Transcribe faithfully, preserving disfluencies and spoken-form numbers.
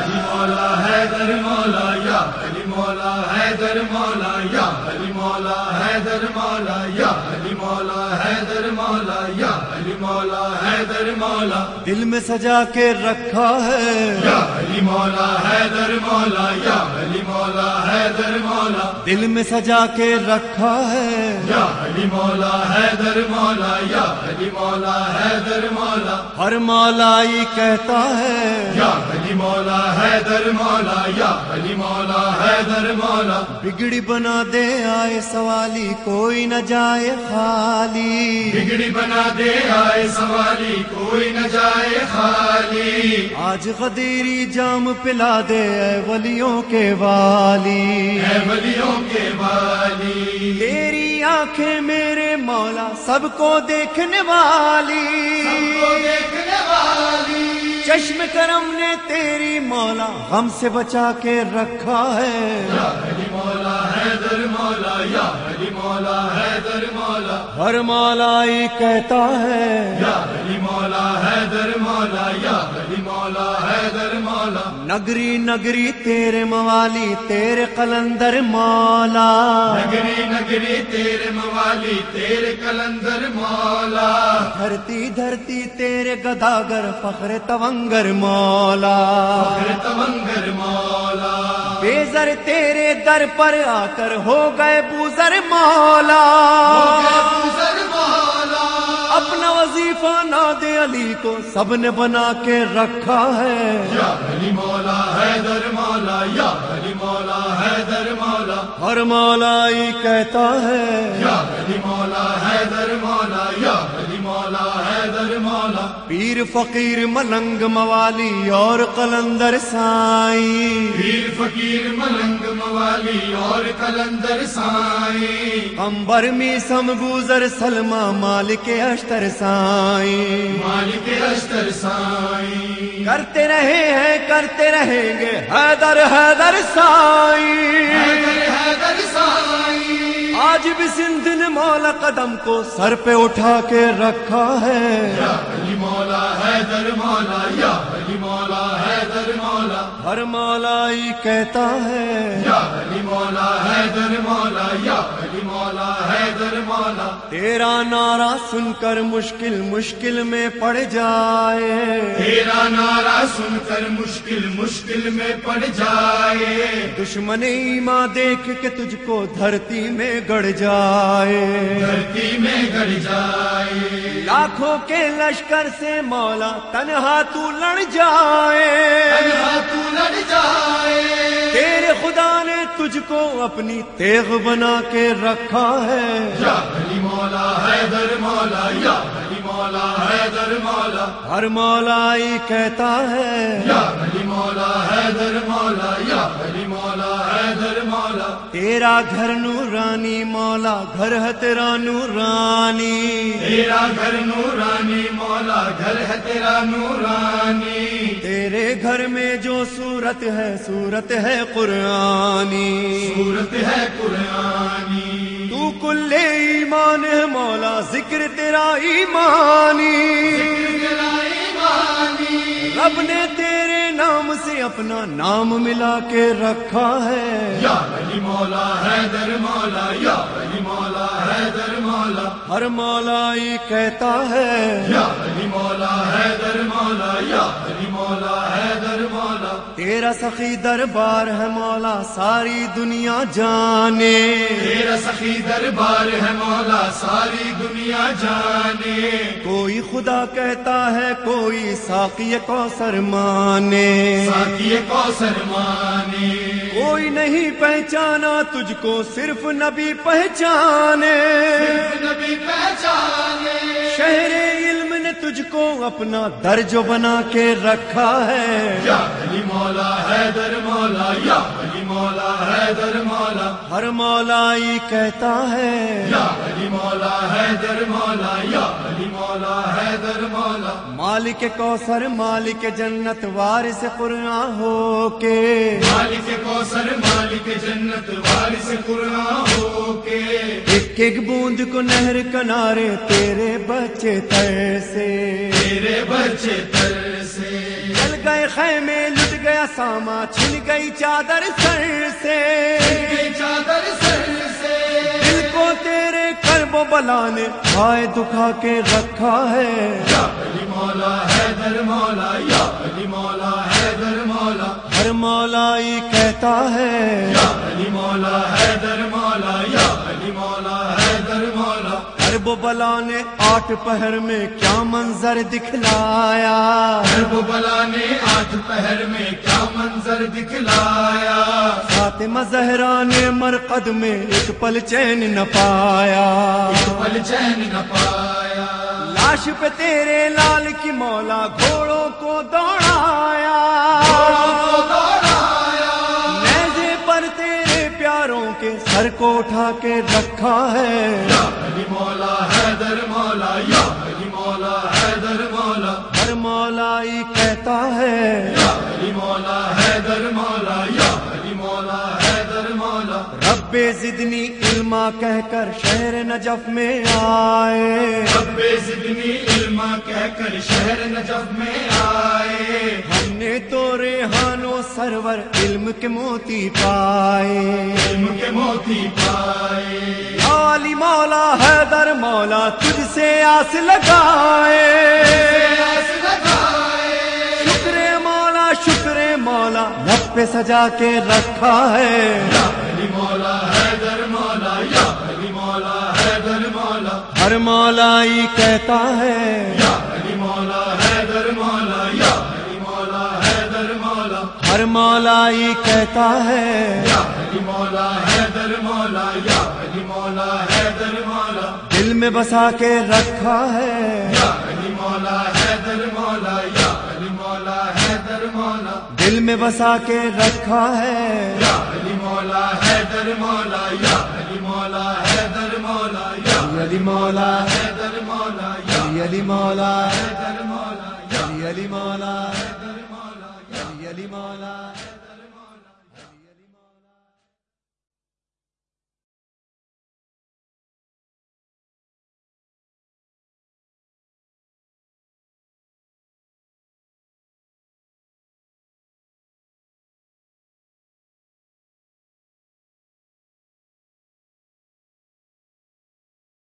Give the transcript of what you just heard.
علی مولا حیدر مولا یا علی مولا حیدر مولا یا علی مولا حیدر مولا یا علی مولا حیدر مولا یا علی مولا حیدر مولا دل میں سجا کے رکھا ہے یا علی مولا حیدر مولا یا علی مولا حیدر مولا دل میں سجا کے رکھا ہے یا علی مولا حیدر مولا یا علی مولا حیدر مولا ہر مولائی کہتا ہے یا علی مولا حیدر مولا یا علی مولا حیدر مولا بگڑی بنا دے آئے سوالی کوئی نہ جائے خالی بگڑی بنا دے آئے سوالی کوئی نہ جائے خالی آج غدیری جام پلا دے اے ولیوں کے والی اے ولیوں کے والی تیری آنکھیں میرے مولا سب کو دیکھنے والی سب کو دیکھنے والی چشم کرم نے تیری مولا غم سے بچا کے رکھا ہے یا علی مولا حیدر مولا یا علی مولا حیدر مولا ہر مولائی کہتا ہے یا علی مولا حیدر مولا یا علی مولا حیدر مولا نگری نگری تیرے موالی تیرے قلندر مولا نگری نگری تیرے موالی تیرے قلندر مولا دھرتی دھرتی تیرے گداگر فخر تونگر مولا فخر تونگر مولا بے زر تیرے در پر آ کر ہو گئے بوزر مولا بوزر مولا اپنا وظیفہ ناد علی کو سب نے بنا کے رکھا ہے یا علی مولا حیدر مولا یا علی مولا حیدر مولا ہر مولائی کہتا ہے یا علی مولا حیدر مولا یا علی مولا حیدر مولا پیر فقیر ملنگ موالی اور قلندر سائیں پیر فقیر ملنگ موالی اور قلندر سائیں امبر می سم بوزر سلمہ مالک اشتر سائیں مالک اشتر سائیں کرتے رہے ہیں کرتے رہیں گے حیدر حیدر سائیں حیدر حیدر سائیں آج بھی سندھ نے مولا قدم کو سر پہ اٹھا کے رکھا ہے یا علی مولا حیدر مولا یا علی مولا حیدر مولا ہر مولائی کہتا ہے یا علی مولا حیدر مولا یا علی مولا حیدر مولا تیرا نعرہ سن کر مشکل مشکل میں پڑ جائے تیرا نعرہ سن کر مشکل مشکل میں پڑ جائے دشمن ایماں دیکھ کے تجھ کو دھرتی میں گڑ جائے دھرتی میں گڑ جائے لاکھوں کے لشکر سے مولا تنہا تو لڑ جائے تنہا تو لڑ جائے تیرے خدا نے تجھ کو اپنی تیغ بنا کے رکھا ہے یا علی مولا حیدر مولا یا علی مولا حیدر مولا ہر مولائی کہتا ہے یا علی مولا حیدر مولا یا علی مولا حیدر مولا تیرا گھر نورانی مولا گھر ہے تیرا نورانی تیرا گھر نورانی مولا گھر ہے تیرا نورانی تیرے گھر میں جو صورت ہے صورت ہے قرآنی صورت ہے قرآنی تو کل ایمان ہے مولا ذکر تیرا ایمانی تیرا ایمانی رب نے تیرے نام سے اپنا نام ملا کے رکھا ہے یا علی مولا حیدر مولا یا علی مولا حیدر مولا ہر مولائی کہتا ہے یا علی مولا حیدر مولا یا علی مولا حیدر مولا تیرا سخی دربار ہے مولا ساری دنیا جانے تیرا سخی دربار ہے مولا ساری دنیا جانے کوئی خدا کہتا ہے کوئی ساقی کوثر مانے ساقی کوثر مانے کوئی نہیں پہچانا تجھ کو صرف نبی پہچانے صرف نبی پہچانے شہر علم نے تجھ کو اپنا درج بنا کے رکھا ہے یا علی مولا حیدر مولا یا علی مولا حیدر مولا ہر مولائی کہتا ہے یا علی مولا حیدر مولا یا علی مولا حیدر مولا مالک کوثر مالک جنت وارث قرآن ہو کے مالک کوثر مالک جنت وارث قرآن ہو کے ایک ایک بوند کو نہر کنارے تیرے بچے تر سے تیرے بچے تر سے چل گئے خیمے لٹ گیا ساما چھن گئی چادر سر سے چادر سر سے دل کو تیرے کرب و بلا نے ہائے دکھا کے رکھا ہے یا علی مولا حیدر مولا یا علی مولا حیدر مولا ہر مولائی کہتا ہے یا علی مولا حیدر مولا یا علی مولا حیدر مولا کرب و بلا نے آٹھ پہر میں کیا منظر دکھلایا کرب و بلا نے آٹھ پہر میں کیا منظر دکھلایا فاطمہ زہرا نے مرقد میں ایک پل چین نہ پایا ایک پل چین نہ پایا لاش پہ تیرے لال کی مولا گھوڑوں کو دوڑایا گھوڑوں کو دوڑایا نیزے پر تیرے پیاروں کے سر کو اٹھا کے رکھا ہے یا علی مولا حیدر مولا یا علی مولا حیدر مولا ہر مولائی کہتا ہے یا علی مولا حیدر مولا یا علی مولا حیدر مولا رب زدنی علما کہہ کر شہر نجف میں آئے رب زدنی علما کہہ کر شہر نجف میں آئے ہم نے تو ریحان و سرور علم کے موتی پائے علم کے موتی پائے یا علی مولا حیدر مولا تجھ سے آس لگائے آس لگائے شکر مولا شکر مولا لب پہ سجا کے رکھا ہے یا علی مولا حیدر مولا یا علی مولا حیدر مولا ہر مولائی کہتا ہے یا علی مولا حیدر مولا یا علی مولا حیدر مولا ہر مولائی کہتا ہے یا علی مولا حیدر مولا یا علی مولا حیدر مولا دل میں بسا کے رکھا ہے یا علی مولا حیدر مولا یا علی مولا حیدر مولا دل میں بسا کے رکھا ہے یا علی مولا حیدر مولا یا علی مولا حیدر مولا یا علی مولا حیدر مولا یا علی مولا حیدر مولا یا علی مولا حیدر مولا یا علی مولا